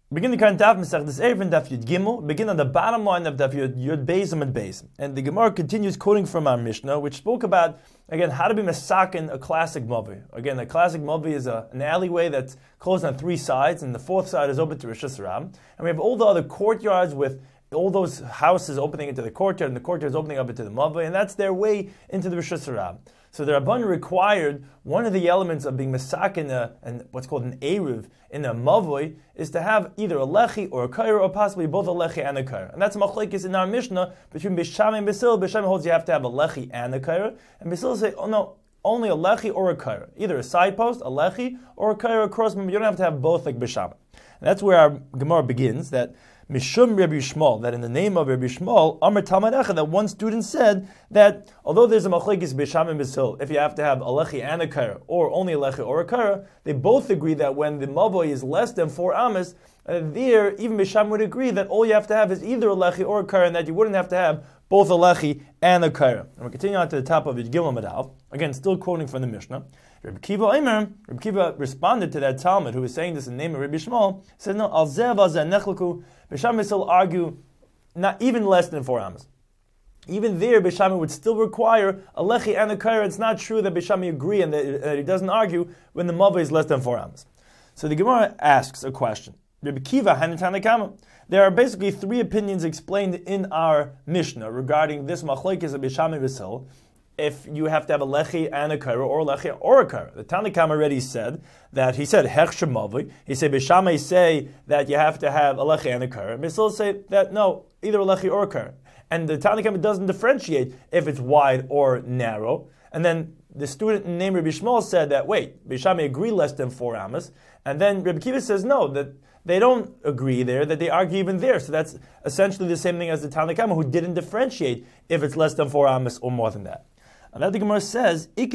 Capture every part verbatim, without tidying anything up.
Begin the current daf Masechtas Eruvin daf Yud Gimel. Begin on the bottom line of daf Yud Yud Beis and Beis. And the Gemara continues quoting from our Mishnah, which spoke about again how to be masakin a classic mavi. Again, a classic mavi is a, an alleyway that's closed on three sides, and the fourth side is open to Rosh Hashanah. And we have all the other courtyards with all those houses opening into the courtyard, and the courtyard is opening up into the mavi, and that's their way into the Rosh Hashanah. So the Rabban required one of the elements of being masakin and what's called an eruv in a mavoi is to have either a lechi or a kaira or possibly both a lechi and a kaira. And that's a machlekes in our Mishnah between Bisham and Basil. Bisham holds you have to have a lechi and a kaira, and Basil say, oh no, only a lechi or a kaira, either a side post, a lechi, or a kaira across. You don't have to have both like Bisham. And that's where our Gemara begins, that Mishum Rabbi Shmuel, that in the name of Rabbi Shmuel, Amar Talmud Echad, that one student said that although there's a machlekes Bisham and Basil, if you have to have a lechi and a kaira, or only a lechi or a kaira, they both agree that when the mavoi is less than four amas, uh, there even Bisham would agree that all you have to have is either a lechi or a kaira, and that you wouldn't have to have both a lechi and a kaira. And we're continuing on to the top of Yud Gimel Madal, again still quoting from the Mishnah. Rabbi Kiva Omer, Rabbi Kiva responded to that Talmud who was saying this in the name of Rabbi Shmuel, said, no, al zeh v'zeh nechleku, Bisham and Basil argue not even less than four amas. Even there, Bishami would still require a lechi and a kaira. It's not true that Bishami agree and that, that he doesn't argue when the mava is less than four amas. So the Gemara asks a question. Rabbi Kiva, Hanetana Kama. There are basically three opinions explained in our Mishnah regarding this machlokes of Bishami Basil. If you have to have a lechi and a kaira, or a lechi or a kaira. The Tanakam already said that he said hech shemavi. He said Bishamai say that you have to have a lechi and a kaira. Basil say that no, either a lechi or a kaira. And the Tanakam doesn't differentiate if it's wide or narrow. And then the student named Rabbi Shmuel said that wait, Bishamai agree less than four amas. And then Rabbi Kiva says no, that they don't agree there, that they argue even there. So that's essentially the same thing as the Tanakam who didn't differentiate if it's less than four amas or more than that. And that the Gemara says, that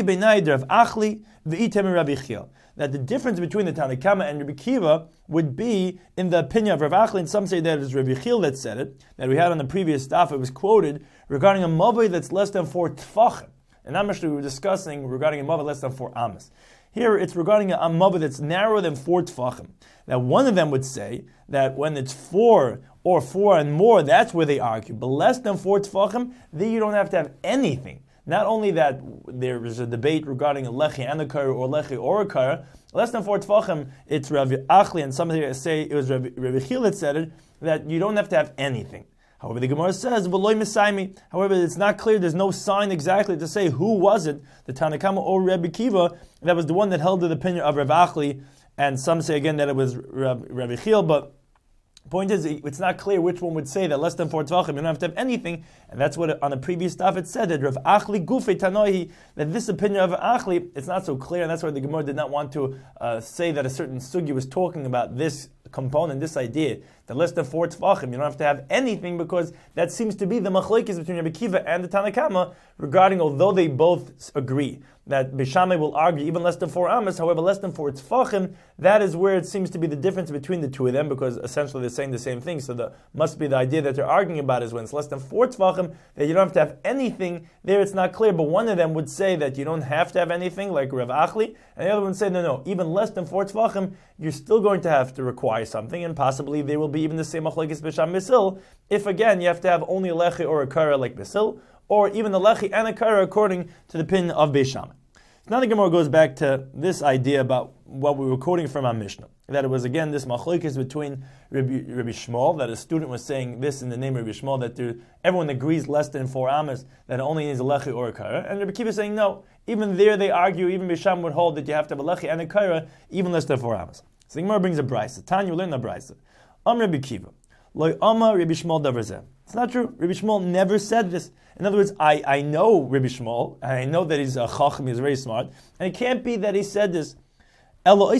the difference between the Tanakama and Rabbi Kiva would be in the opinion of Rav Achli, and some say that it was Rabbi Chil that said it, that we had on the previous stuff, it was quoted regarding a mavoi that's less than four tfachim. And that much we were discussing regarding a mavoi less than four amas. Here it's regarding a, a mavoi that's narrower than four tfachim. Now one of them would say that when it's four or four and more, that's where they argue. But less than four tfachim, then you don't have to have anything. Not only that there is a debate regarding a lechi and a kaira or lechi or a kaira, less than four tfachim, it's Rabbi Achli, and some here say it was Rabbi, Rabbi Chil that said it, that you don't have to have anything. However, the Gemara says, V'loi Mesaimi. However, it's not clear, there's no sign exactly to say who was it, the Tanakama or Rabbi Kiva, that was the one that held the opinion of Rabbi Achli, and some say again that it was Rabbi, Rabbi Chil, but point is, it's not clear which one would say that less than four tvachim, you don't have to have anything, and that's what on the previous stuff it said, that Rav Achli Gufei Tanohi, that this opinion of Achli, it's not so clear, and that's why the Gemara did not want to uh, say that a certain sugi was talking about this component, this idea, that less than four tvachim, you don't have to have anything, because that seems to be the machlekes between Rabbi Kiva and the Tanakama, regarding, although they both agree, that Bishamai will argue even less than four amas, however less than four tfachim, that is where it seems to be the difference between the two of them, because essentially they're saying the same thing, so the must be the idea that they're arguing about is when it's less than four tfachim, that you don't have to have anything, there it's not clear, but one of them would say that you don't have to have anything, like Rav Achli, and the other one would say, no, no, even less than four tfachim, you're still going to have to require something, and possibly there will be even the same machlekes Bisham Basil, if again you have to have only a lechi or a kara like Basil, or even the lechi and a kara according to the opinion of Beis Shammai. Now the Gemara goes back to this idea about what we were quoting from our Mishnah, that it was again this machlokes between Rabbi, Rabbi Shmuel, that a student was saying this in the name of Rabbi Shmuel, that there, everyone agrees less than four amas, that it only needs a lechi or a kara, and Rabbi Kiva saying no, even there they argue, even Bisham would hold that you have to have a lechi and a kara, even less than four amas. So the Gemara brings a brisa. Tanya, learn the brisa. Am Rabbi Kiva, loy ama Rabbi Shmuel davar zeh. It's not true. Rabbi Shmuel never said this. In other words, I, I know Rabbi Shmuel, and I know that he's a chacham, he's very smart, and it can't be that he said this. Rather,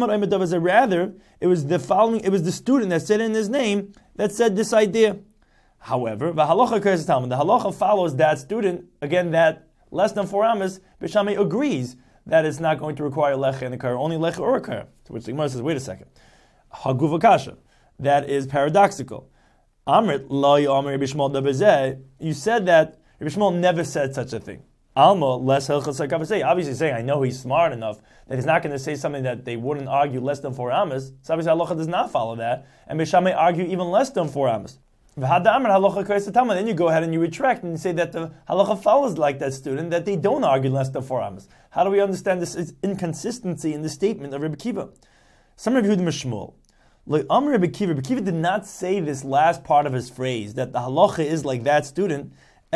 it was the following, it was the student that said in his name that said this idea. However, the halacha follows that student, again, that less than four amas, Bishami agrees that it's not going to require lecha and a kar, only lecha or a kar. To which the Gemara says, wait a second. Haguvakasha. That is paradoxical. Amrit, la Amr Rabbi Shmuel davar zeh. You said that Rabbi Shmuel never said such a thing. Alma less hilchas hakavasei. Obviously, saying I know he's smart enough that he's not going to say something that they wouldn't argue less than four amas. So obviously, halacha does not follow that, and Beis Shammai argue even less than four amas. Then you go ahead and you retract and you say that the halacha follows like that student, that they don't argue less than four amas. How do we understand this inconsistency in the statement of Rebbe Kiva? Some Rebbe Yehuda Mishmuel. Like Amr Rebbe Kiva, Rebbe Kiva did not say this last part of his phrase, that the halacha is like that student,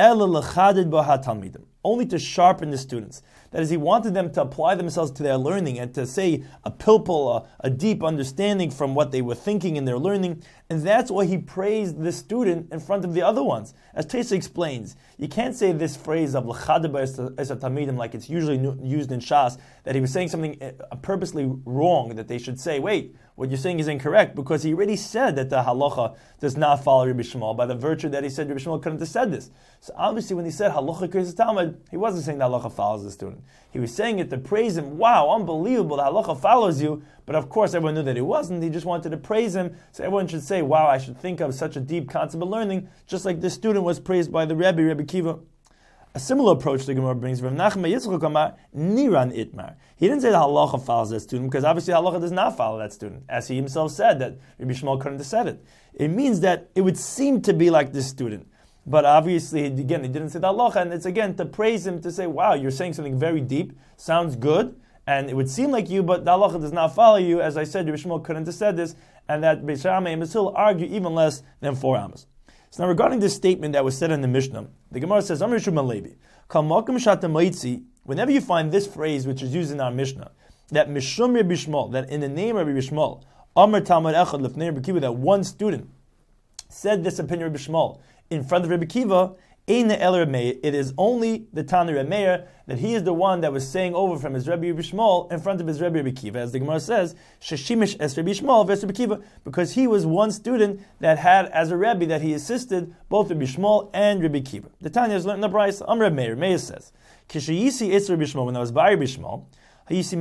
only to sharpen the students. That is, he wanted them to apply themselves to their learning and to say a pilpul, a, a deep understanding from what they were thinking in their learning. And that's why he praised the student in front of the other ones. As Tesa explains, you can't say this phrase of l'chadaba es tamidim like it's usually used in Shas, that he was saying something purposely wrong, that they should say, wait, what you're saying is incorrect, because he already said that the halacha does not follow Rabbi Shmuel by the virtue that he said Rabbi Shmuel couldn't have said this. So obviously when he said halacha k'es Talmud, he wasn't saying that halacha follows the student. He was saying it to praise him. Wow, unbelievable, the halacha follows you. But of course everyone knew that he wasn't. He just wanted to praise him. So everyone should say, wow, I should think of such a deep concept of learning, just like this student was praised by the Rebbe, Rebbe Kiva. A similar approach the Gemara brings from Nachman Yitzchak Amar Niran Itmar. He didn't say the halacha follows that student, because obviously halacha does not follow that student, as he himself said that Rabbi Shmuel couldn't have said it. It means that it would seem to be like this student, but obviously again he didn't say the halacha, and it's again to praise him, to say, wow, you're saying something very deep, sounds good, and it would seem like you, but the halacha does not follow you. As I said, Rabbi Shmuel couldn't have said this, and that Beis Shammai and Basil argue even less than four amos. So now regarding this statement that was said in the Mishnah, the Gemara says, Amr Shmuel Levi, whenever you find this phrase which is used in our Mishnah, that Mishum Rabbi Shmuel, that in the name of Rabbi Shmuel, Amr Talmud Echad Lefnei Rabbi Kiva, that one student said this opinion of Rabbi Shmuel in front of Rabbi Kiva, it is only the Tana Rebbe Meir, that he is the one that was saying over from his Rebbe Rabbi Shmuel in front of his Rebbe Rabbi Kiva, as the Gemara says, Sheshimish es Rabbi Shmuel ves Rabbi Kiva, because he was one student that had as a Rebbe that he assisted both Rabbi Shmuel and Rabbi Kiva. The Tanya is learned in the Brayso. Am Rebbe Meir, Meir says, Kishayisi es Rabbi Shmuel, when I was by Rabbi Shmuel, I used to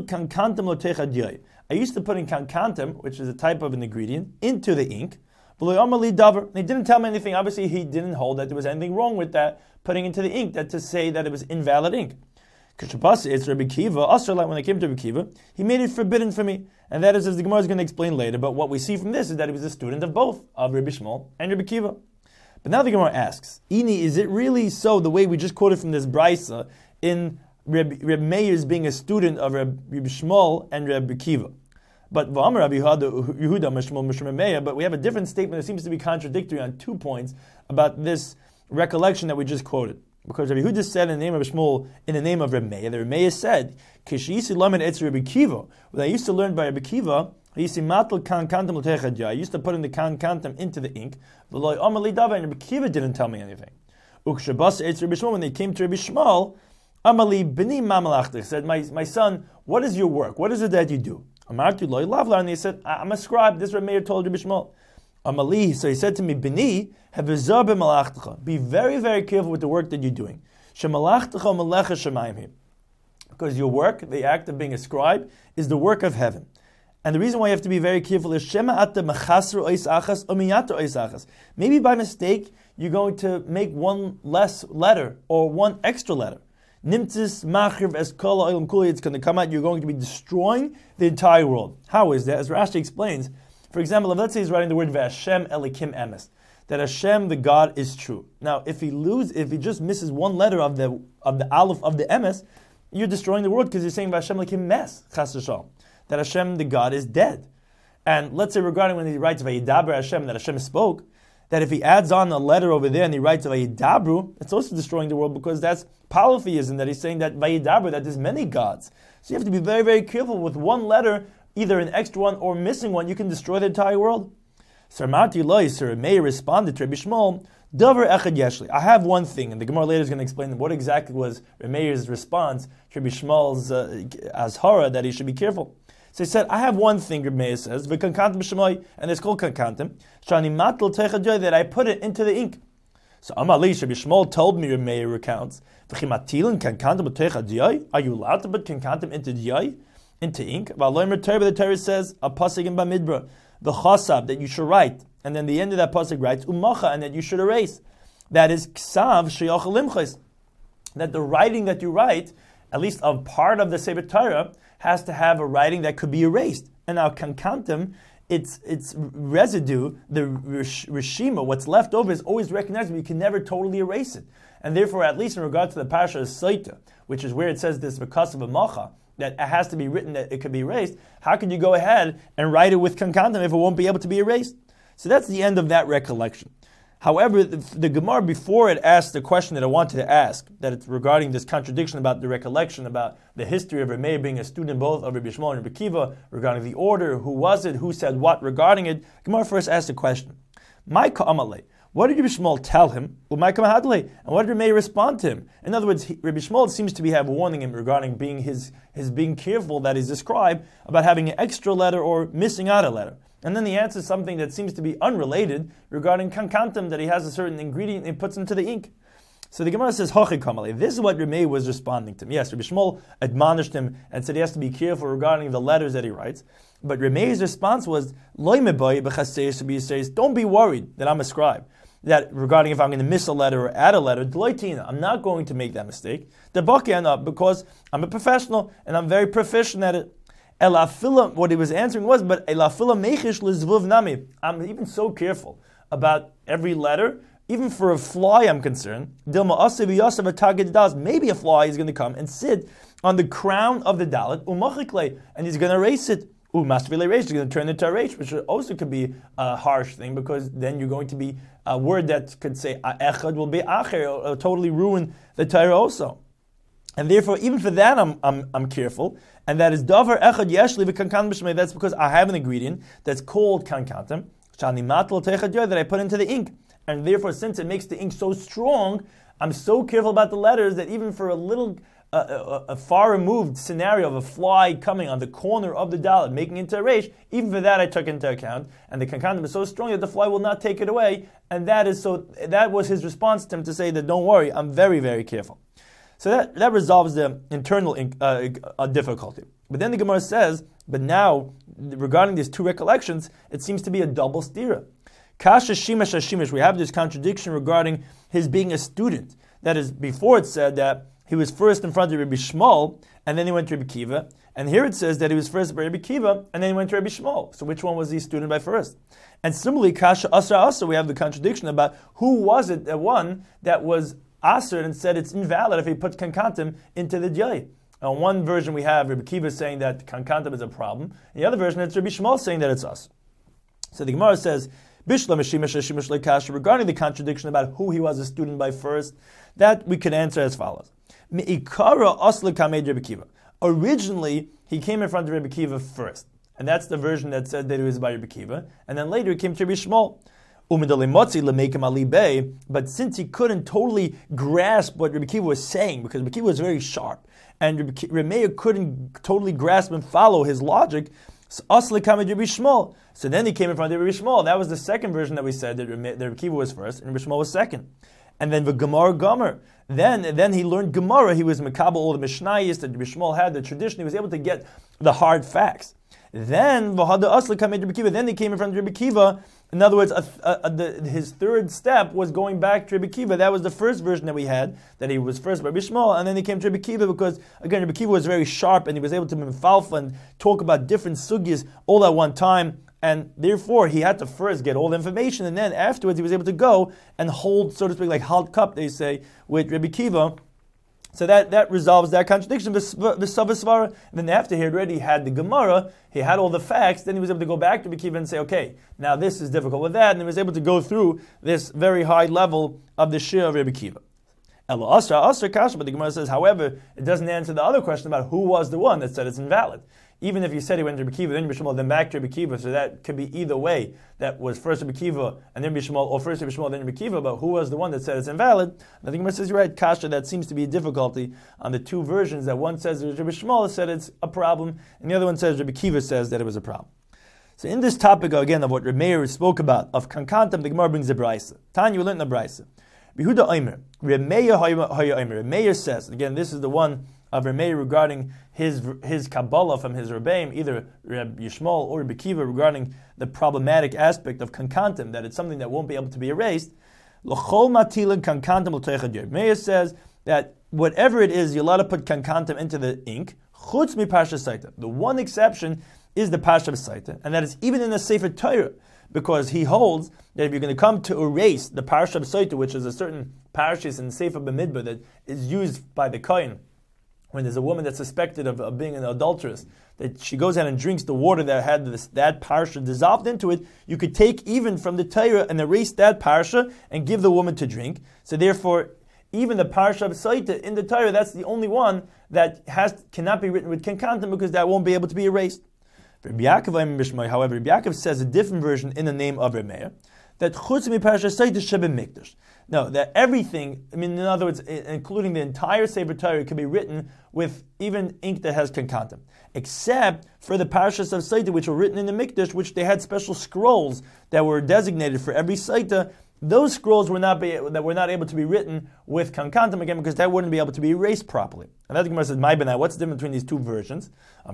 put in kankantem, which is a type of an ingredient, into the ink. He didn't tell me anything. Obviously, he didn't hold that there was anything wrong with that, putting into the ink, that to say that it was invalid ink. It's Rabbi Kiva. Also, like when I came to Rabbi Kiva, he made it forbidden for me. And that is, as the Gemara is going to explain later, but what we see from this is that he was a student of both, of Rabbi Shmuel and Rabbi Kiva. But now the Gemara asks, Ini, is it really so, the way we just quoted from this Brayso, in Rabbi, Rabbi Meir's being a student of Rabbi Shmuel and Rabbi Kiva? But but we have a different statement that seems to be contradictory on two points about this recollection that we just quoted. Because Rabbi Yehuda said in the name of Shmuel, in the name of Rabbi Meir, the Rabbi Meir said, when I used to learn by Rabbi Kiva, I used to put in the kankantem into the ink, and Rabbi Kiva didn't tell me anything. When they came to Rabbi Shmuel, said, my, my son, what is your work? What is it that you do? And he said, I'm a scribe. This Rabbi Meir told Rabbi Shmuel. Amali, so he said to me, Bini, be very, very careful with the work that you're doing. Because your work, the act of being a scribe, is the work of heaven. And the reason why you have to be very careful is maybe by mistake you're going to make one less letter or one extra letter. Nimtzis machriv es kol ha'olam kuli, it's going to come out, you're going to be destroying the entire world. How is that? As Rashi explains, for example, if let's say he's writing the word V'Hashem Elikim Emes, that Hashem, the God, is true. Now, if he lose, if he just misses one letter of the of the Aleph of the Emes, you're destroying the world, because you're saying V'Hashem Elikim Mes, Chas v'Shalom, that Hashem, the God, is dead. And let's say regarding when he writes Vayidaber Hashem, that Hashem spoke, that if he adds on a letter over there and he writes Vayidabru, it's also destroying the world, because that's polytheism, that he's saying that Vayidabru, that there's many gods. So you have to be very, very careful with one letter, either an extra one or missing one, you can destroy the entire world. Sir Marti Loi, Sir Meir responded to Rabbi Shmuel, Dover Echad Yeshli. I have one thing, and the Gemara later is going to explain what exactly was Rabbi Meir's response to Rabbi Shmuel's uh, azhara, that he should be careful. So he said, I have one thing, Rabbi Meir says, v'kankantem b'shemoy, and it's called kankantem, shani matl techad, that I put it into the ink. So Amali, Rabbi Shmuel told me, Rabbi Meir recounts, v'chimatilin kankantem b'techad, are you allowed to put kankantem into diyai, into ink? V'aloymer Torah, the Torah says, a pasuk in Bamidbar, the chasab, that you should write, and then the end of that pasuk writes, umacha, and that you should erase. That is ksav sheyach limchos. that the writing that you write, at least of part of the Sefer Torah, has to have a writing that could be erased. And now Kankantim, its its residue, the rish, rishima, what's left over, is always recognizable. You can never totally erase it. And therefore, at least in regard to the Parasha of Saita, which is where it says this because of a macha, that it has to be written that it could be erased, how can you go ahead and write it with Kankantim if it won't be able to be erased? So that's the end of that recollection. However, the, the Gemara, before it asked the question that I wanted to ask, that it's regarding this contradiction about the recollection, about the history of Rameir being a student both of Rabbi Shmuel and Rabbi Akiva, regarding the order, who was it, who said what regarding it, Gemara first asked the question, "My ka'amalei, what did Rabbi Shmuel tell him? Well, my ka'amalei, and what did Rameir respond to him?" In other words, he, Rabbi Shmuel seems to be have warning him regarding being his, his being careful that he's described about having an extra letter or missing out a letter. And then he answers something that seems to be unrelated regarding Kankantim, that he has a certain ingredient and he puts into the ink. So the Gemara says, Hochi Kamalei. This is what Rameir was responding to him. Yes, Rabbi Shmuel admonished him and said he has to be careful regarding the letters that he writes. But Rameir's response was, don't be worried that I'm a scribe. That regarding if I'm going to miss a letter or add a letter, I'm not going to make that mistake. Because I'm a professional and I'm very proficient at it. Elafila, what he was answering was, but elafila mechish lezvuv nami. I'm even so careful about every letter, even for a fly I'm concerned. Dilma asev yasav atagid das. Maybe a fly is going to come and sit on the crown of the dalet umachikle, and he's going to erase it. Umasvile reish, he's going to turn it to a reish, which also could be a harsh thing because then you're going to be a word that could say echad will be acher, or totally ruin the Torah also. And therefore, even for that, I'm I'm, I'm careful. And that is davar echad yeshli v'kankan b'shmei. That's because I have an ingredient that's called kankantim, shani matel techad yoy, that I put into the ink. And therefore, since it makes the ink so strong, I'm so careful about the letters that even for a little, uh, a, a far removed scenario of a fly coming on the corner of the dalet, making it into a reish, even for that I took into account. And the kankantim is so strong that the fly will not take it away. And that is so. That was his response to him to say that don't worry, I'm very, very careful. So that, that resolves the internal uh, uh, difficulty. But then the Gemara says, but now, regarding these two recollections, it seems to be a double stira. Kasha shimesh hashimish, we have this contradiction regarding his being a student. That is, before it said that he was first in front of Rabbi Shmuel, and then he went to Rabbi Akiva. And here it says that he was first by Rabbi Akiva, and then he went to Rabbi Shmuel. So which one was he student by first? And similarly, Kasha asra asra, we have the contradiction about who was it, the one that was Aser and said it's invalid if he puts kankantim into the jay. On one version we have Rabbi Akiva saying that kankantim is a problem. In the other version it's Rabbi Shmuel saying that it's us. So the Gemara says, Bishla Meshimesh Shimish Lekasha, regarding the contradiction about who he was a student by first, that we can answer as follows. Me'ikara Asla Kamed Rabbi Akiva. Originally, he came in front of Rabbi Akiva first. And that's the version that said that he was by Rabbi Akiva. And then later he came to Rabbi Shmuel. But since he couldn't totally grasp what Rabbi Akiva was saying, because Rabbi Akiva was very sharp, and Rameir couldn't totally grasp and follow his logic, so then he came in front of Rabbi Shmuel. That was the second version that we said, that Rabbi Akiva was first, and Rabbi Shmuel was second. And then the Gemara Gomer. Then, then he learned Gemara. He was Mekabel, all the Mishnayos that Rabbi Shmuel had, the tradition. He was able to get the hard facts. Then, then he came in front of Rabbi Akiva. In other words, a, a, a, the, his third step was going back to Rabbi Akiva. That was the first version that we had, that he was first by Rabbi Shmuel, and then he came to Rabbi Akiva because, again, Rabbi Akiva was very sharp, and he was able to mifalfa and talk about different sugyas all at one time, and therefore he had to first get all the information, and then afterwards he was able to go and hold, so to speak, like halt cup, they say, with Rabbi Akiva. So that, that resolves that contradiction. And then after he already had the Gemara, he had all the facts, then he was able to go back to Rabbi Akiva and say, okay, now this is difficult with that, and he was able to go through this very high level of the shir of Rabbi Akiva. Elo Asra, Asra Kasha, but the Gemara says, however, it doesn't answer the other question about who was the one that said it's invalid. Even if you said he went to Rabbi Akiva, then Rabbi Shmuel, then back to Rabbi Akiva, so that could be either way. That was first Rabbi Akiva, and then Rabbi Shmuel, or first Rabbi Shmuel, then Rabbi Akiva, but who was the one that said it's invalid? And I think Gemara says, you're right, Kasha, that seems to be a difficulty on the two versions, that one says Rabbi Shmuel said it's a problem, and the other one says Rabbi Akiva says that it was a problem. So in this topic, again, of what Rameir spoke about, of Kankantam, the Gemara brings a Braisa. Tanya, we learned in the Braisa. Behuda Omer, Rameir Haya Omer. Rameir says, again, this is the one of Rameir regarding his his Kabbalah from his Rebbeim, either Reb Yishmael or Rabbi Akiva, regarding the problematic aspect of Kankantam, that it's something that won't be able to be erased. L'chol matilin Kankantam l'teichad yer. Rameir says that whatever it is, you're allowed to put kankantam into the ink. Chutz mi Parsha Saita. The one exception is the Parsha Saita, and that is even in the Sefer Torah, because he holds that if you're going to come to erase the Parsha Saita, which is a certain parashas in Sefer B'midbar that is used by the Kohen, when there's a woman that's suspected of, of being an adulteress, that she goes out and drinks the water that had this, that parsha dissolved into it, you could take even from the Torah and erase that parsha and give the woman to drink. So therefore, even the parsha of Saita in the Torah, that's the only one that has cannot be written with kankantam because that won't be able to be erased. Rabbi Yaakov, however, Rabbi Yaakov says a different version in the name of Rabbi Meir, that chutz mi parsha Saita shebe mikdash. No, that everything, I mean, in other words, including the entire Sefer Torah, can be written with even ink that has kankantam, except for the parashas of Saita, which were written in the Mikdash, which they had special scrolls that were designated for every Saita. Those scrolls were not be, that were not able to be written with kankantam again, because that wouldn't be able to be erased properly. And that the Gemara says, "My benai, what's the difference between these two versions?"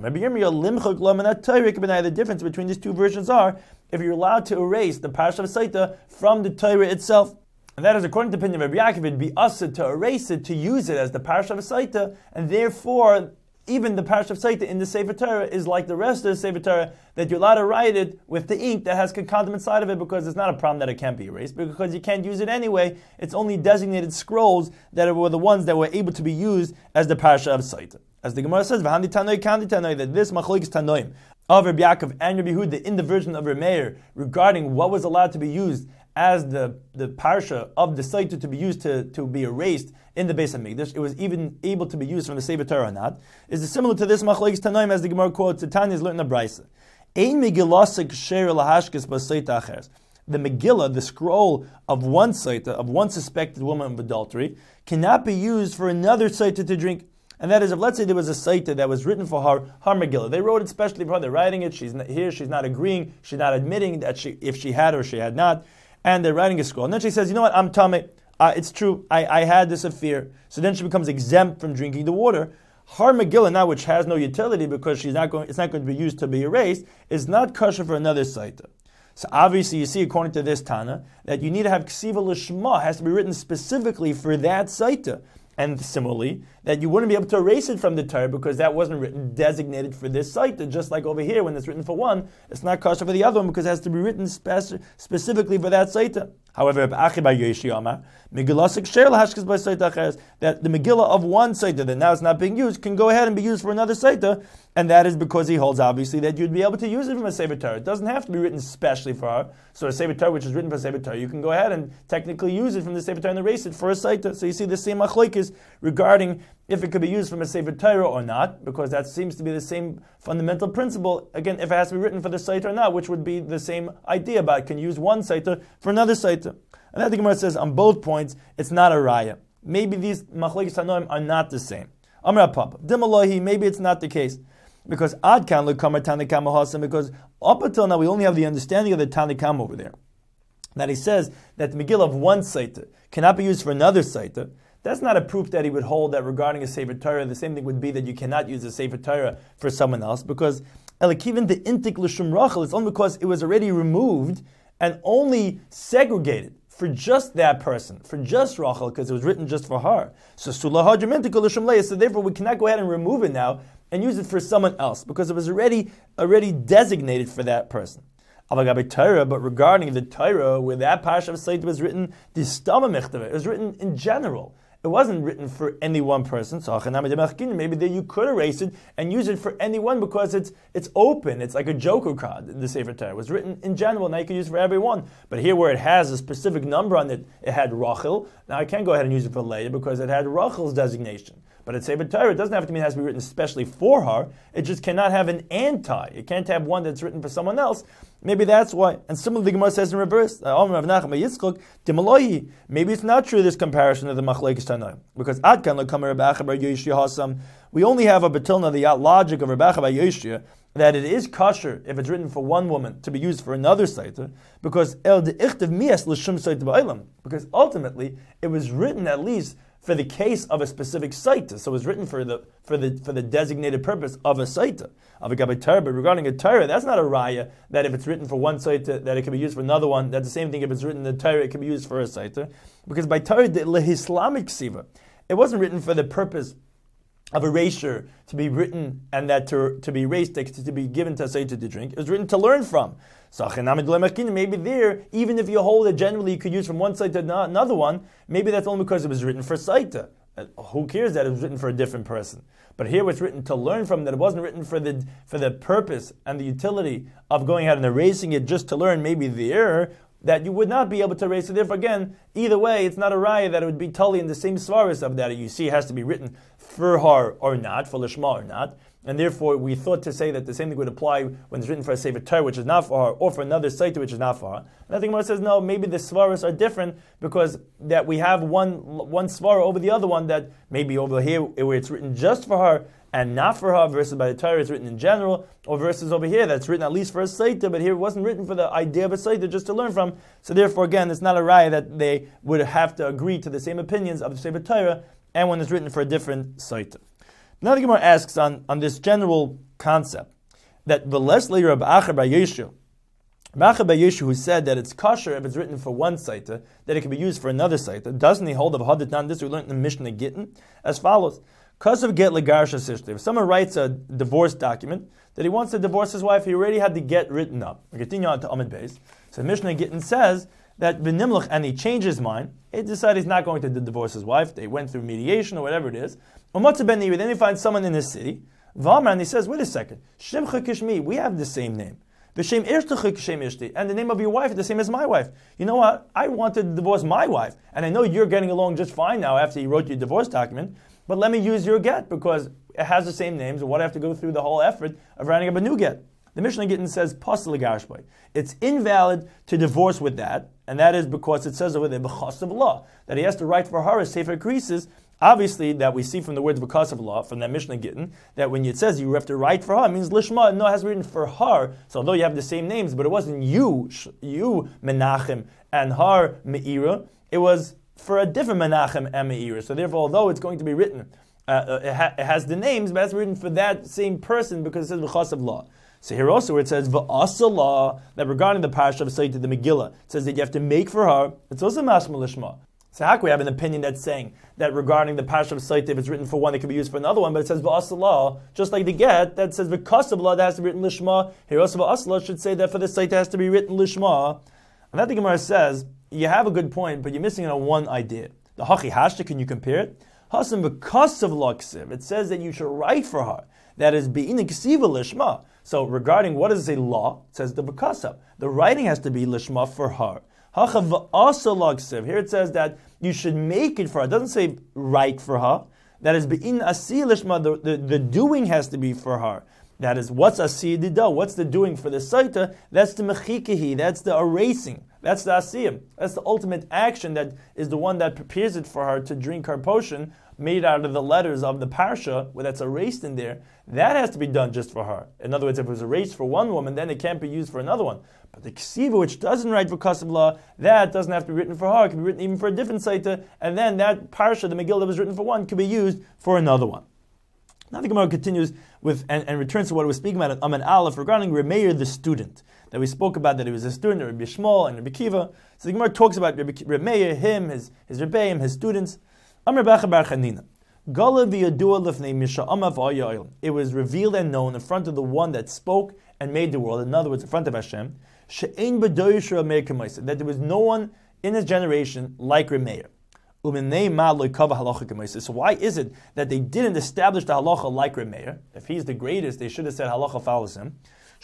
The difference between these two versions are if you're allowed to erase the parashas of Saita from the Torah itself. And that is, according to the opinion of Rabbi Yaakov, it'd be used to erase it, to use it as the Parsha of Saita, and therefore, even the Parsha of Saita in the Sefer Torah is like the rest of the Sefer Torah, that you're allowed to write it with the ink that has kankantam inside of it, because it's not a problem that it can't be erased, because you can't use it anyway. It's only designated scrolls that were the ones that were able to be used as the Parsha of Saita. As the Gemara says, V'handi tanoi kandi tanoi, that this machlokes tanoim of Rabbi Yaakov and Rabbi Yehuda in the version of Rabbi Meir regarding what was allowed to be used as the, the parsha of the Saita to be used to, to be erased in the Beis HaMikdash, it was even able to be used from the Sefer Torah or not, is similar to this machlokes tanoim as the Gemara quotes, the Tanya is learned in the Brisa. Ein Megillah k'sher lahashkes b'Saita achers. The Megillah, the scroll of one Saita, of one suspected woman of adultery, cannot be used for another Saita to drink. And that is, if let's say there was a Saita that was written for her, her Megillah, they wrote it specially for her, they're writing it, she's not here, she's not agreeing, she's not admitting that she, if she had or she had not, and they're writing a scroll. And then she says, you know what, I'm tameh, uh, it's true, I, I had this affair. So then she becomes exempt from drinking the water. Her Megillah now, which has no utility because she's not going, it's not going to be used to be erased, is not kosher for another Saita. So obviously you see, according to this Tana, that you need to have Ksiva L'Shma, has to be written specifically for that Saita. And similarly, that you wouldn't be able to erase it from the Torah because that wasn't written, designated for this Saita. Just like over here, when it's written for one, it's not kosher for the other one because it has to be written spec- specifically for that Saita. However, that the Megillah of one Saita that now is not being used can go ahead and be used for another Saita, and that is because he holds, obviously, that you'd be able to use it from a Sefer Torah. It doesn't have to be written specially for her. So a Sefer Torah which is written for a Sefer Torah, you can go ahead and technically use it from the Sefer Torah and erase it for a Saita. So you see the same machlokes regarding if it could be used from a Sefer Torah or not, because that seems to be the same fundamental principle. Again, if it has to be written for the Saita or not, which would be the same idea about can use one Saita for another Saita. And that the Gemara says on both points, it's not a raya. Maybe these machlokes tanoim are not the same. Amar Papa, Dimalohi, maybe it's not the case. Because Ad Kan L'Kamar Tanakam Hasan, because up until now we only have the understanding of the Tanakam over there. That he says that the Megillah of one Saita cannot be used for another Saita. That's not a proof that he would hold that regarding a Sefer Torah, the same thing would be that you cannot use a Sefer Torah for someone else, because Elikivan the Intik L'Shum Rachel, it's only because it was already removed and only segregated for just that person, for just Rachel, because it was written just for her. So Sulah Hajamintik L'Shum Leah, so therefore we cannot go ahead and remove it now and use it for someone else, because it was already already designated for that person. But regarding the Torah, where that Parsha of Saita was written, the Stama Mechtava, it was written in general. It wasn't written for any one person. So maybe there you could erase it and use it for anyone because it's it's open. It's like a joker card in the Sefer Torah. It was written in general. Now you can use it for everyone. But here where it has a specific number on it, it had Rachel. Now I can't go ahead and use it for Leah because it had Rachel's designation. But at Sefer Torah, it doesn't have to mean it has to be written especially for her. It just cannot have an anti. It can't have one that's written for someone else. Maybe that's why. And similarly, the Gemara says in reverse, maybe it's not true, this comparison of the machlokes tanoim, because Ad Kan L'Kamar Rabbi Acha bar Yoshia Hasam, we only have a betilna, the logic of Rabbi Acha bar Yoshia, that it is kosher if it's written for one woman to be used for another Saita, because El De'ichtav Mias L'Shum Saita Ba'olam, because ultimately it was written at least for the case of a specific Saita. So it was written for the for the for the designated purpose of a Saita. Of a Gabai Torah, but regarding a Torah, that's not a raya that if it's written for one Saita, that it can be used for another one. That's the same thing if it's written in the Torah, it can be used for a Saita. Because by Torah, the lehislamic siva, it wasn't written for the purpose of erasure to be written and that to, to be erased, to, to be given to a Saita to drink. It was written to learn from. So maybe there, even if you hold it generally you could use from one Saita to another one, maybe that's only because it was written for Saita. Who cares that it was written for a different person? But here it's written to learn from, that it wasn't written for the for the purpose and the utility of going out and erasing it just to learn maybe the error, that you would not be able to erase it. Therefore, again, either way, it's not a raya that it would be totally in the same svaris of that. You see it has to be written for her or not, for lishma or not. And therefore, we thought to say that the same thing would apply when it's written for a Sefer Torah, which is not for her, or for another Saita, which is not for her. And I think Gemara says, no, maybe the svaras are different because that we have one one svara over the other one, that maybe over here where it's written just for her and not for her, versus by the Torah it's written in general, or versus over here that's written at least for a Saita, but here it wasn't written for the idea of a Saita, just to learn from. So therefore, again, it's not a raya that they would have to agree to the same opinions of the Sefer Torah and when it's written for a different Saita. Now the Gemara asks on, on this general concept that Velesli Rab Acher Bar Yeshu, Rab Acher Bar Yeshu, who said that it's kosher if it's written for one Saita, that it can be used for another Saita, doesn't he hold of Hadat Nan? This we learned in the Mishnah Gittin as follows. Kasav get legarsha sishli. If someone writes a divorce document that he wants to divorce his wife, he already had the get written up. We continue on to Amid Beis. So Mishnah Gittin says that B'nimlach, and he changed his mind, he decided he's not going to divorce his wife. They went through mediation or whatever it is. Then he finds someone in his city. V'amar, and he says, wait a second, Shimcha Kishmi, we have the same name. V'shem Ishtacha Kishem Ishti, and the name of your wife is the same as my wife. You know what? I wanted to divorce my wife, and I know you're getting along just fine now after you wrote your divorce document, but let me use your get because it has the same names, and what I have to go through the whole effort of writing up a new get. The Mishnah Gittin says, Pasal Garshboy. It's invalid to divorce with that, and that is because it says over there, B'chas of law, that he has to write for her a Sefer Krisis. Obviously, that we see from the words B'chas of law, from that Mishnah Gittin, that when it says you have to write for her, it means Lishma. No, it has written for her. So although you have the same names, but it wasn't you, you Menachem, and her Meira, it was for a different Menachem and Meira. So therefore, although it's going to be written, uh, it, ha- it has the names, but it's written for that same person because it says B'chas of law. So here also where it says V'asalah, that regarding the parasha of Saita, the Megillah, it says that you have to make for her, it's also Mashma Lishma. So how can we have an opinion that's saying that regarding the parasha of Saita, if it's written for one, it can be used for another one, but it says V'asalah, just like the get, that says V'kasablah, that has to be written Lishma. Here also V'asalah should say that for the Saita has to be written Lishma. And that the Gemara says, you have a good point, but you're missing on one idea. The Hachi Hashta, can you compare it? Hasan V'kasavlah Ksiv, it says that you should write for her. That is Be'in Ksiva Lishma. So regarding what is a law, it says the B'kasav. The writing has to be Lishma for her. Here it says that you should make it for her. It doesn't say write for her. That is Be'in Asi Lishma. The, the, the doing has to be for her. That is, what's Asi Dida? What's the doing for the Saita? That's the Mechikehi. That's the erasing. That's the Asiyim. That's the ultimate action that is the one that prepares it for her to drink her potion made out of the letters of the parsha, where that's erased in there. That has to be done just for her. In other words, if it was erased for one woman, then it can't be used for another one. But the Ksiva, which doesn't write for Kasab law, that doesn't have to be written for her. It can be written even for a different Saita, and then that parsha, the Megillah that was written for one, can be used for another one. Now the Gemara continues with and, and returns to what we were speaking about in Amen Aleph regarding Remeir, the student that we spoke about, that he was a student of Rabbi Shmuel and Rabbi Kiva. So the Gemara talks about Remeir, him, his his Rebbeim, his students. Amr Bacha Bar Chanina. It was revealed and known in front of the one that spoke and made the world, in other words, in front of Hashem, that there was no one in his generation like Remeir. So why is it that they didn't establish the halacha like Remeir? If he's the greatest, they should have said halacha follows him.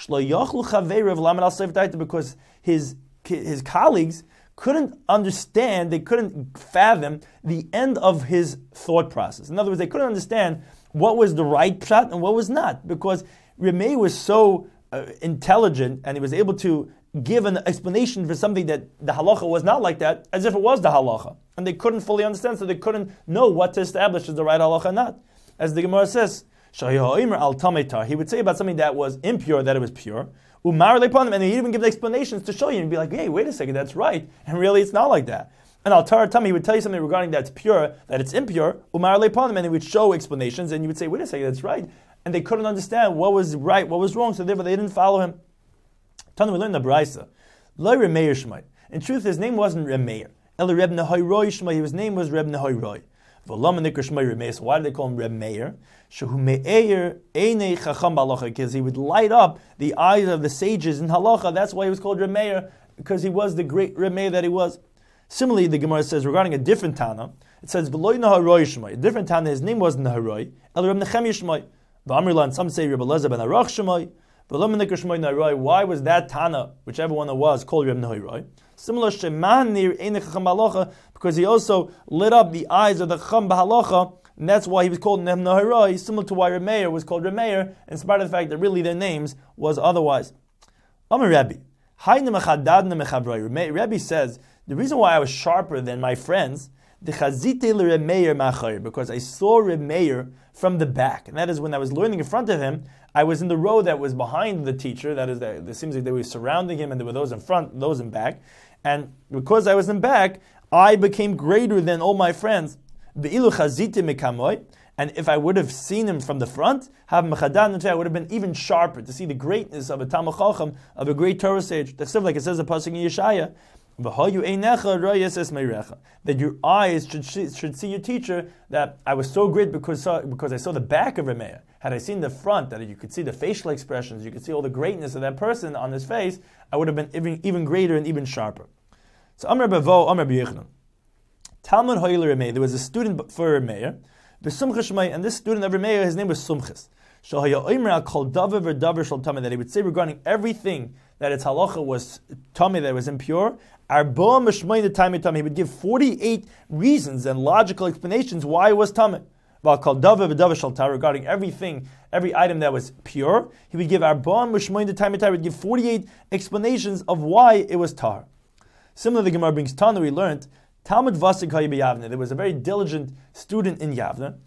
Because his his colleagues couldn't understand, they couldn't fathom the end of his thought process. In other words, they couldn't understand what was the right pshat and what was not, because Remeir was so uh, intelligent and he was able to give an explanation for something that the halacha was not like that, as if it was the halacha. And they couldn't fully understand, so they couldn't know what to establish as the right halacha or not. As the Gemara says, he would say about something that was impure, that it was pure, and he'd even give the explanations to show you, and be like, hey, wait a second, that's right. And really, it's not like that. And Al-Tar Tami, he would tell you something regarding that's pure, that it's impure, and he would show explanations, and you would say, wait a second, that's right. And they couldn't understand what was right, what was wrong, so therefore they didn't follow him. Tana, we learned the Braisa. Lo Remeir Shmai. In truth, his name wasn't Remeir. His name was Reb Nehoiroi. So why did they call him Reb Meir? Because he would light up the eyes of the sages in halacha. That's why he was called Reb Meir, because he was the great Reb Meir that he was. Similarly, the Gemara says regarding a different Tana, it says a different Tana, his name wasn't Naharoi, El Reb Nechemia Shmoi. And some say Reb Elazar ben Arach Shmoi. Why was that Tana, whichever one it was, called Reb Nahiroi? Similar, because he also lit up the eyes of the Chacham b'halacha, and that's why he was called Reb Nahiroi, similar to why Reb Meir was called Reb Meir, in spite of the fact that really their names was otherwise. Amar Rabbi, Rabbi says, the reason why I was sharper than my friends, because I saw Reb Meir from the back. And that is when I was learning in front of him, I was in the row that was behind the teacher. That is, it seems like they were surrounding him and there were those in front, those in back. And because I was in back, I became greater than all my friends. And if I would have seen him from the front, I would have been even sharper to see the greatness of a Talmid Chacham, of a great Torah sage. That's like it says in Pasuk in Yeshaya, that your eyes should see, should see your teacher, that I was so great because, because I saw the back of Reb Meir. Had I seen the front, that you could see the facial expressions, you could see all the greatness of that person on his face, I would have been even, even greater and even sharper. So Amr Bavo, Amr B'Yechanan. Talmud Hoyle Reb Meir, there was a student for Reb Meir, and this student of Reb Meir, his name was Sumchis. That he would say regarding everything that its halacha was tummy, that was impure, he would give forty-eight reasons and logical explanations why it was tummy. Regarding everything, every item that was pure, he would give arba'am mishmoin the would give forty-eight explanations of why it was tar. Similarly, the Gemara brings Tana, we learned Talmud Vasik Hayi b'Yavne. There was a very diligent student in Yavne.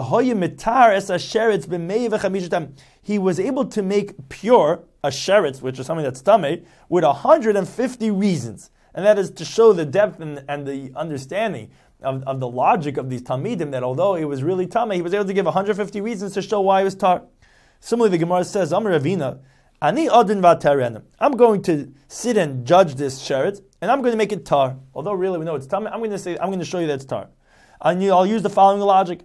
He was able to make pure a sheretz, which is something that's tamei, with one hundred fifty reasons. And that is to show the depth and, and the understanding of, of the logic of these Talmidim, that although it was really tamei, he was able to give one hundred fifty reasons to show why it was tar. Similarly, the Gemara says, Amar Ravina, Ani adin v'aterenim. I'm going to sit and judge this sheretz, and I'm going to make it tar. Although really we know it's tamei, I'm going to say I'm going to show you that it's tar. And I'll use the following logic.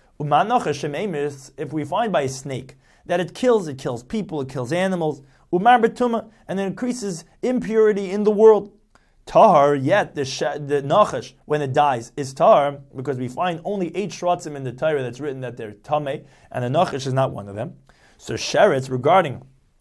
If we find by a snake that it kills, it kills people, it kills animals, umar betuma, and then increases impurity in the world. Tar, yet the the nachash, when it dies, is tar, because we find only eight shratzim in the Torah that's written that they're tamei, and the nachash is not one of them. So sheretz, regarding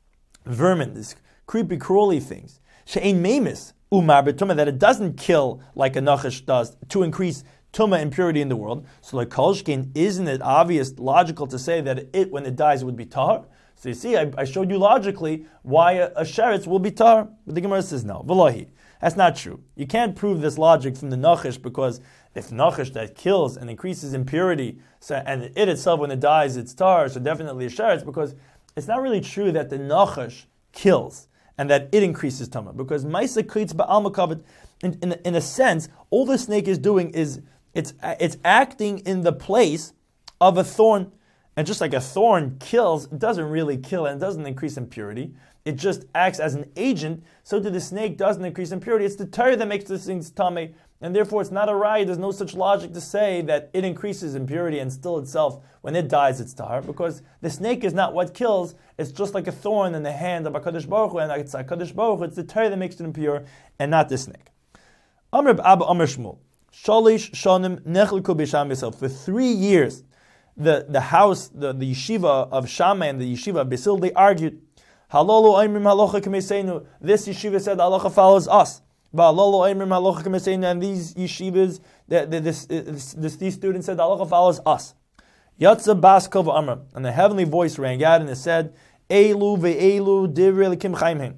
vermin, these creepy, crawly things, she'ein memis, umar betuma, that it doesn't kill like a nachash does to increase Tumah, impurity in the world. So like Kolshkin, isn't it obvious, logical to say that it, when it dies, it would be tar? So you see, I, I showed you logically why a, a sheretz will be tar. But the Gemara says no. V'lohi. That's not true. You can't prove this logic from the nachash, because if nachash that kills and increases impurity, so, and it itself, when it dies, it's tar, so definitely a sheretz, because it's not really true that the nachash kills and that it increases tumah. Because Maisa Kritz Ba'al Makavit, in, in, in a sense, all the snake is doing is It's it's acting in the place of a thorn. And just like a thorn kills, it doesn't really kill and it doesn't increase impurity. It just acts as an agent, so that the snake doesn't increase impurity. It's the Torah that makes this thing tummy, and therefore it's not a raya. There's no such logic to say that it increases impurity and still itself, when it dies, it's tahar, because the snake is not what kills. It's just like a thorn in the hand of HaKadosh Baruch Hu, and it's HaKadosh Baruch Hu. It's the Torah that makes it impure, and not the snake. Amr Abba Amr Shmuel. Shalish Shanim Nechliku B'Sham Yisrael. For three years, the, the house, the, the yeshiva of Shammai and the yeshiva of Basil, they argued. Halolu Aimrim Halacha K'Meseinu. This yeshiva said Halacha follows us. Halolu Aimrim Halacha K'Meseinu. And these yeshivas, the, the, this, this, these students said Halacha follows us. Yatza Bas Kova Amr. And the heavenly voice rang out and it said, Elu ve'elu divrei Elokim Chaim.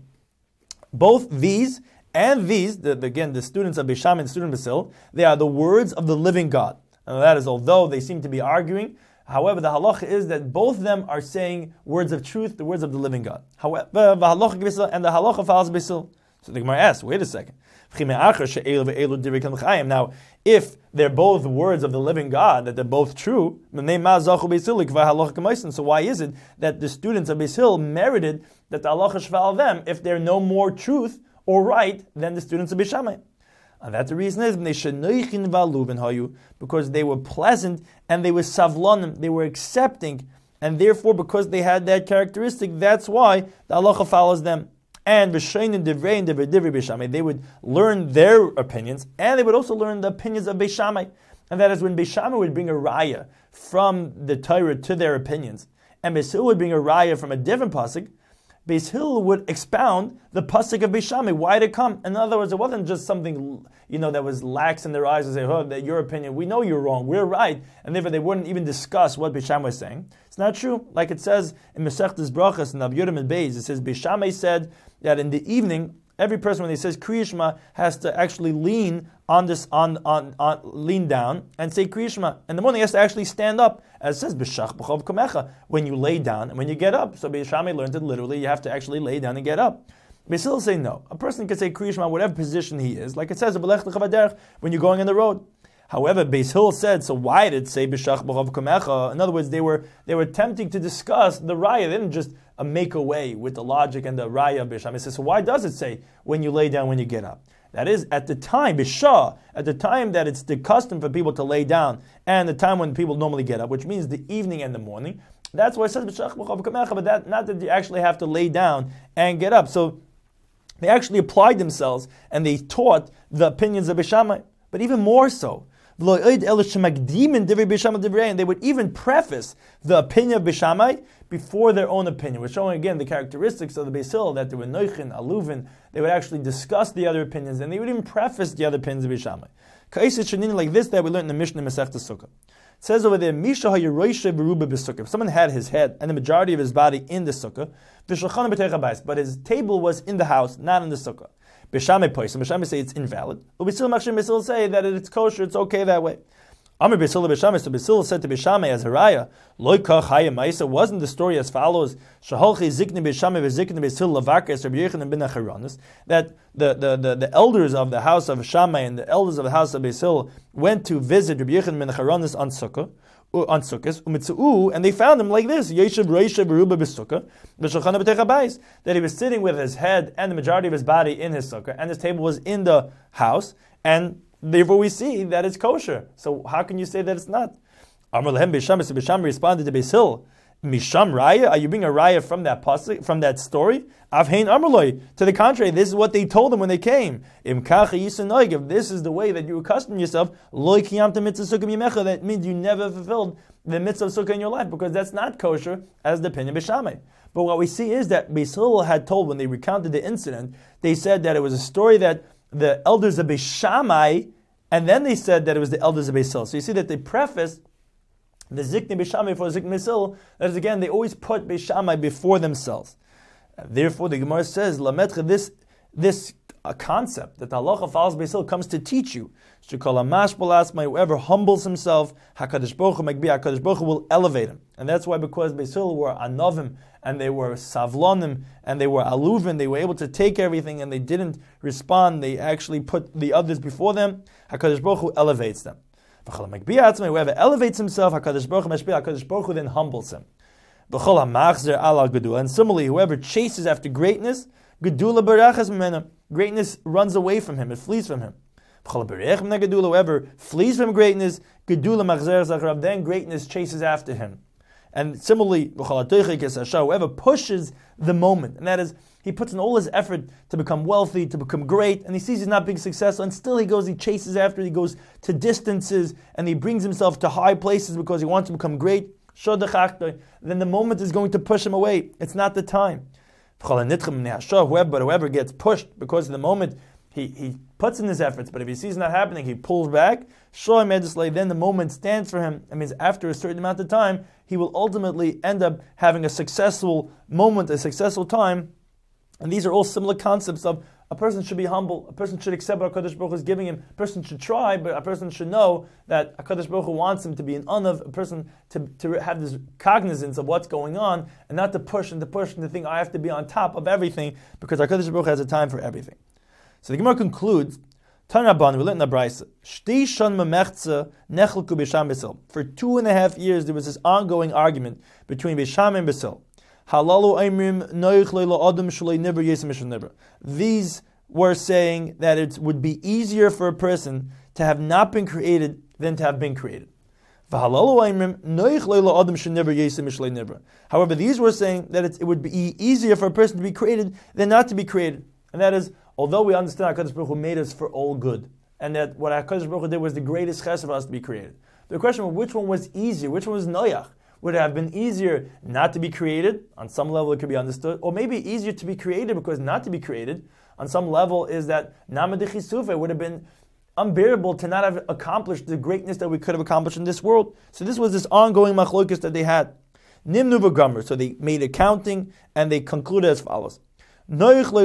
Both these and these, the, the, again, the students of Bisham and the student of Basil, they are the words of the living God. And that is, although they seem to be arguing, however, the halacha is that both of them are saying words of truth, the words of the living God. However, the halacha and the halacha follows Basil. So the Gemara asks, wait a second. Now, if they're both words of the living God, that they're both true, so why is it that the students of Basil merited that the halacha should follow them if they're no more truth or right than the students of Bishamai? And that the reason is because they were pleasant and they were savlonim, they were accepting, and therefore because they had that characteristic, that's why the halacha follows them. And they would learn their opinions, and they would also learn the opinions of Beis Shammai. And that is when Beis Shammai would bring a raya from the Torah to their opinions, and Beis Hillel would bring a raya from a different pasuk, Beis Hillel would expound the pasuk of Beis Shammai. Why did it come? In other words, it wasn't just something, you know, that was lax in their eyes and say, "Oh, that your opinion. We know you're wrong. We're right," and therefore they wouldn't even discuss what Beis Shammai was saying. It's not true. Like it says in Masechtas Brachas in Avyurim and Beis, it says Beis Shammai said that in the evening, every person when he says Kriya Shema has to actually lean on this, on on, on lean down and say Kriya Shema. In the morning, he has to actually stand up, as it says B'shach b'chov kamecha, when you lay down and when you get up. So Beis Shammai learned it literally. You have to actually lay down and get up. Beis Hillel say no. A person can say Kriya Shema whatever position he is, like it says when you're going on the road. However, Beis Hillel said, so why did it say B'shach b'chov kamecha? In other words, they were they were attempting to discuss the raya. They didn't just uh, make away with the logic and the raya of Beis Shammai. He says, so why does it say when you lay down, when you get up? That is, at the time, B'shah, at the time that it's the custom for people to lay down, and the time when people normally get up, which means the evening and the morning. That's why it says B'shach b'chov kamecha, but that, not that you actually have to lay down and get up. So they actually applied themselves and they taught the opinions of Beis Shammai. But even more so, and they would even preface the opinion of Beis Shammai before their own opinion. We're showing again the characteristics of the Beis Hillel, that they were noichin, aluvin. They would actually discuss the other opinions, and they would even preface the other opinions of Beis Shammai. Like this that we learned in the Mishnah Masechta Sukkah. It says over there, Misha haYeroishe v'ruba b'sukkah. If someone had his head and the majority of his body in the sukkah, but his table was in the house, not in the sukkah. Beis Shammai pois, and Beis Shammai say it's invalid. But Beis Hillel Beis Hillel say that it's kosher, it's okay that way. Amar Beis Hillel Beis Shammai, so Beis Hillel said to Beis Shammai as a raya, Loi kach haya ma'isa, wasn't the story as follows, Shaholchi zikni Beis Shammai v'zikni Beis Hillel lavakes Rabbi Yochanan ben Acharonis, that the, the, the, the elders of the house of Shammai and the elders of the house of Beis Hillel went to visit Rabbi Yochanan ben Acharonis on Sukkah, on Sukkot, and they found him like this: Yeshiv Reisha Beruba B'Sukkah, B'Shulchan B'Teicha Bayis, that he was sitting with his head and the majority of his body in his sukkah, and his table was in the house, and therefore we see that it's kosher. So how can you say that it's not? Amar Lehem Beis Shammai, so Beis Shammai responded to Beis Hillel, Misham Raya, are you bringing a raya from that pasuk, from that story? Avhein Amarloi. To the contrary, this is what they told them when they came. Im kacha yisanoig. If this is the way that you accustom yourself, Loi kiyamta mitzvah sukkah yimecha. That means you never fulfilled the mitzvah of sukkah in your life, because that's not kosher as the opinion of Beis Shammai. But what we see is that Beis Hillel had told, when they recounted the incident, they said that it was a story that the elders of Beis Shammai, and then they said that it was the elders of Beis Hillel. So you see that they prefaced the Zikni Beis Shammai for Zikni Beis Hillel. That is, again, they always put Beis Shammai before themselves. And therefore, the Gemara says, Lametre, this this uh, concept that the halacha follows Beis Hillel comes to teach you. Whoever humbles himself, Hakadosh Baruch Hu Hakadosh Baruch Hu will elevate him. And that's why, because Beis Hillel were anovim, and they were savlonim, and they were aluvin, they were able to take everything, and they didn't respond. They actually put the others before them. Hakadosh Baruch Hu elevates them. Whoever elevates himself, Hakadosh Baruch Hu Mashpia, Hakadosh Baruch Hu then humbles him. And similarly, whoever chases after greatness, greatness runs away from him, it flees from him. Whoever flees from greatness, then greatness chases after him. And similarly, whoever pushes the moment, and that is, he puts in all his effort to become wealthy, to become great, and he sees he's not being successful, and still he goes, he chases after, he goes to distances, and he brings himself to high places because he wants to become great, then the moment is going to push him away. It's not the time. Whoever, but whoever gets pushed because of the moment, he, he puts in his efforts, but if he sees not happening, he pulls back, then the moment stands for him. It means after a certain amount of time, he will ultimately end up having a successful moment, a successful time. And these are all similar concepts of a person should be humble, a person should accept what HaKadosh Baruch Hu is giving him, a person should try, but a person should know that HaKadosh Baruch Hu wants him to be an unav, a person to, to have this cognizance of what's going on, and not to push and to push and to think, I have to be on top of everything, because HaKadosh Baruch Hu has a time for everything. So the Gemara concludes, Tanraban, we learn in the Brisa, for two and a half years there was this ongoing argument between Beis Shammai and Beis Hillel. These were saying that it would be easier for a person to have not been created than to have been created. However, these were saying that it would be easier for a person to be created than not to be created. And that is, although we understand HaKadosh Baruch Hu made us for all good, and that what HaKadosh Baruch Hu did was the greatest chesed for us to be created. The question was, which one was easier? Which one was noyach? Would it have been easier not to be created? On some level it could be understood. Or maybe easier to be created because not to be created, on some level, is that Nama de Chisufe would have been unbearable to not have accomplished the greatness that we could have accomplished in this world. So this was this ongoing machlokes that they had. Nimnu v'gamr. So they made accounting and they concluded as follows. We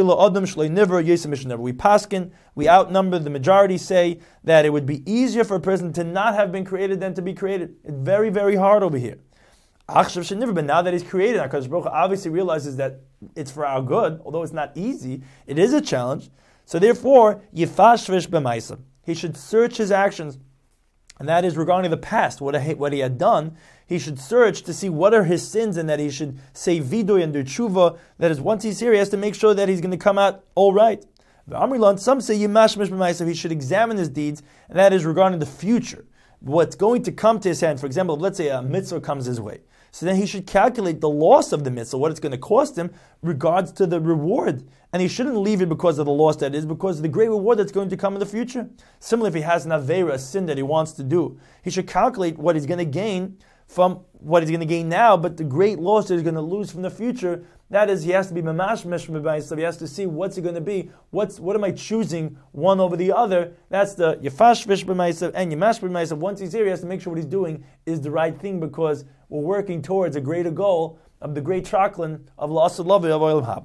paskin, we outnumber, the majority say that it would be easier for a person to not have been created than to be created. It's very, very hard over here. But now that he's created, HaKadosh Baruch Hu obviously realizes that it's for our good, although it's not easy, it is a challenge. So therefore, yifashvish b'maisa. He should search his actions, and that is regarding the past, what he, what he had done. He should search to see what are his sins, and that he should say vidoy and do tshuva. That is, once he's here, he has to make sure that he's going to come out all right. The Amrilan, some say yimashmish b'maisa. He should examine his deeds, and that is regarding the future, what's going to come to his hand. For example, let's say a mitzvah comes his way. So then he should calculate the loss of the mitzvah, what it's going to cost him, regards to the reward. And he shouldn't leave it because of the loss that is, because of the great reward that's going to come in the future. Similarly, if he has an avera, a sin that he wants to do, he should calculate what he's going to gain from what he's going to gain now, but the great loss that he's going to lose from the future. That is, he has to be mamash meshmebay, so he has to see what's it going to be, what's what am I choosing one over the other. That's the yafash vish b'maisav and yamash b'maisav. Once he's here, he has to make sure what he's doing is the right thing, because we're working towards a greater goal of the great traklin of la'asad lavi of oil haba.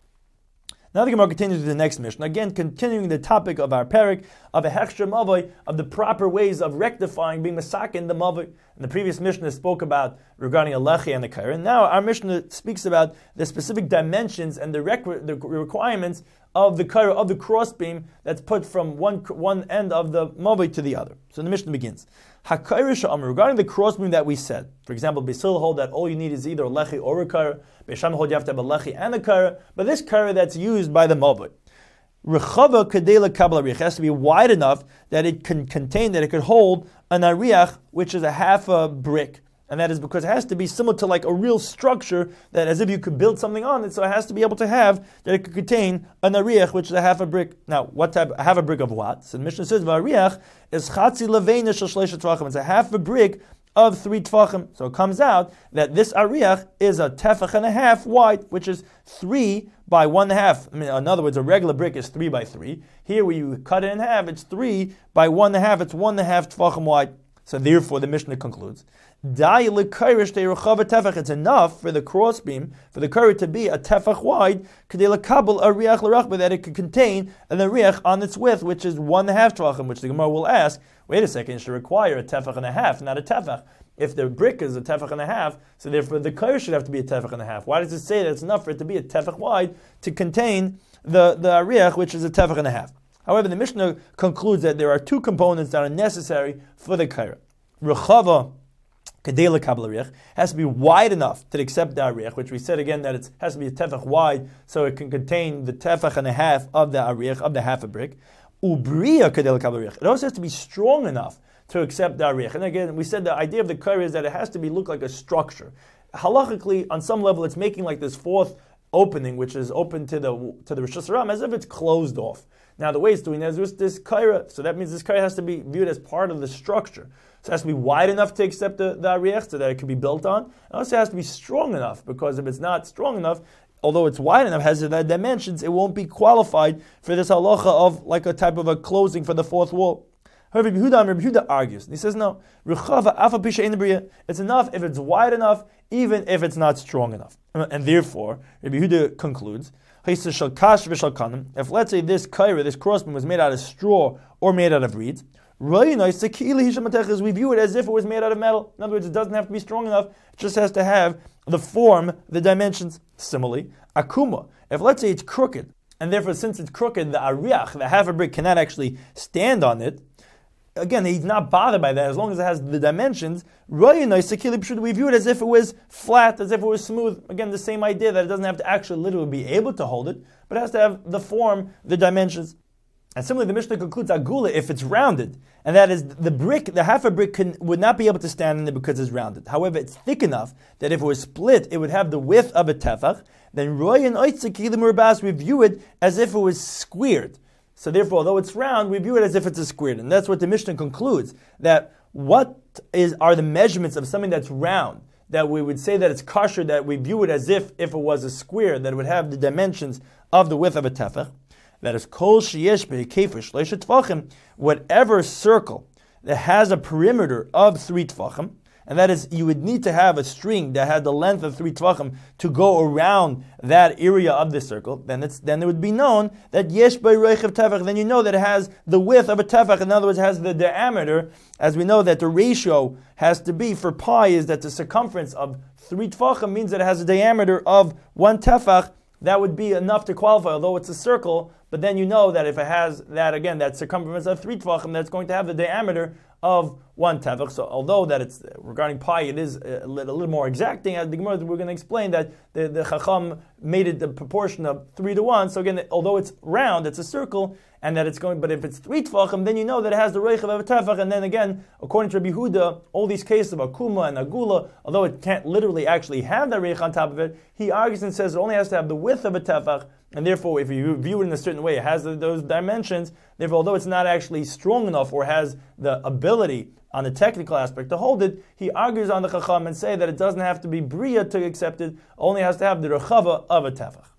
Now the Gemara continues with the next mission. Again, continuing the topic of our parak, of a hechsher mavoi, of the proper ways of rectifying, being masakin the mavoi. And the previous Mishnah spoke about regarding a lechi and the kair. And now our Mishnah speaks about the specific dimensions and the, requ- the requirements of the kair, of the crossbeam that's put from one one end of the mavoi to the other. So the Mishnah begins. Regarding the crossbeam that we said, for example, Beisil hold that all you need is either a lechi or a kair. Beisham hold you have to have a lechi and a kair. But this kair that's used by the mavoi, rechava kadela kabel ariach, has to be wide enough that it can contain, that it could hold an ariach, which is a half a brick. And that is because it has to be similar to like a real structure, that as if you could build something on it, so it has to be able to have, that it could contain an ariach, which is a half a brick. Now, what type, half a brick of what? So the Mishnah says, v'ariach is chatzi leveina shel shleisha tvachim. It's a half a brick of three tvachim. So it comes out that this ariach is a tefach and a half wide, which is three by one half. I mean, in other words, a regular brick is three by three. Here, where you cut it in half, it's three by one and a half. It's one and a half tvachim wide. So therefore, the Mishnah concludes, it's enough for the crossbeam, for the kair to be a tefach wide, that it could contain an ariach on its width, which is one and a half tvachim, which the Gemara will ask, wait a second, it should require a tefach and a half, not a tefach. If the brick is a tefach and a half, so therefore the kair should have to be a tefach and a half. Why does it say that it's enough for it to be a tefach wide to contain the, the ariach, which is a tefach and a half? However, the Mishnah concludes that there are two components that are necessary for the kair. Rechava kadela kabel ariach has to be wide enough to accept the ariach, which we said again that it has to be a tefach wide, so it can contain the tefach and a half of the ariach, of the half a brick. Ubriya kadela kabel ariach. It also has to be strong enough to accept the ariach. And again, we said the idea of the kair is that it has to be look like a structure. Halachically, on some level, it's making like this fourth opening, which is open to the to the Rosh Hashanah, as if it's closed off. Now, the way it's doing that is with this kaira, so that means this kaira has to be viewed as part of the structure. So it has to be wide enough to accept the, the ariach, so that it can be built on. It also has to be strong enough, because if it's not strong enough, although it's wide enough, has the dimensions, it won't be qualified for this halacha of like a type of a closing for the fourth wall. However, Rabbi Yehuda, Rabbi Yehuda argues, and he says, no, it's enough if it's wide enough, even if it's not strong enough. And therefore, Rabbi Yehuda concludes, if let's say this kaira, this crossbeam, was made out of straw or made out of reeds, we view it as if it was made out of metal. In other words, it doesn't have to be strong enough, it just has to have the form, the dimensions. Similarly, akuma, if let's say it's crooked, and therefore since it's crooked, the ariach, the half a brick, cannot actually stand on it, again, he's not bothered by that as long as it has the dimensions. We view it as if it was flat, as if it was smooth. Again, the same idea that it doesn't have to actually literally be able to hold it, but it has to have the form, the dimensions. And similarly, the Mishnah concludes agula if it's rounded, and that is the brick, the half a brick can, would not be able to stand in it because it's rounded. However, it's thick enough that if it was split, it would have the width of a tefach. Then roy and oitzik we view it as if it was squared. So therefore, although it's round, we view it as if it's a squared, and that's what the Mishnah concludes, that what is are the measurements of something that's round, that we would say that it's kosher, that we view it as if if it was a square, that it would have the dimensions of the width of a tefach. That is kol sheyesh be'kefer shleisha tefachim, whatever circle that has a perimeter of three tefachim, and that is, you would need to have a string that had the length of three tefachim to go around that area of the circle. Then it's then it would be known that yesh b'reichav tefach. Then you know that it has the width of a tefach. In other words, it has the diameter. As we know that the ratio has to be for pi is that the circumference of three tefachim means that it has a diameter of one tefach. That would be enough to qualify, although it's a circle. But then you know that if it has that, again, that circumference of three tefachim, that's going to have the diameter of one tefach. So although that it's, regarding pi, it is a little, a little more exacting, as the Gemara, we're going to explain that the, the Chacham made it the proportion of three to one. So again, although it's round, it's a circle, and that it's going, but if it's three tefachim, then you know that it has the reichav of a tefach. And then again, according to Rabbi Yehuda, all these cases of akuma and agula, although it can't literally actually have that reicha on top of it, he argues and says it only has to have the width of a tefach, and therefore if you view it in a certain way, it has those dimensions. Therefore, although it's not actually strong enough or has the ability on the technical aspect to hold it, he argues on the Chacham and say that it doesn't have to be bria to accept it, only has to have the rechava of a tefach.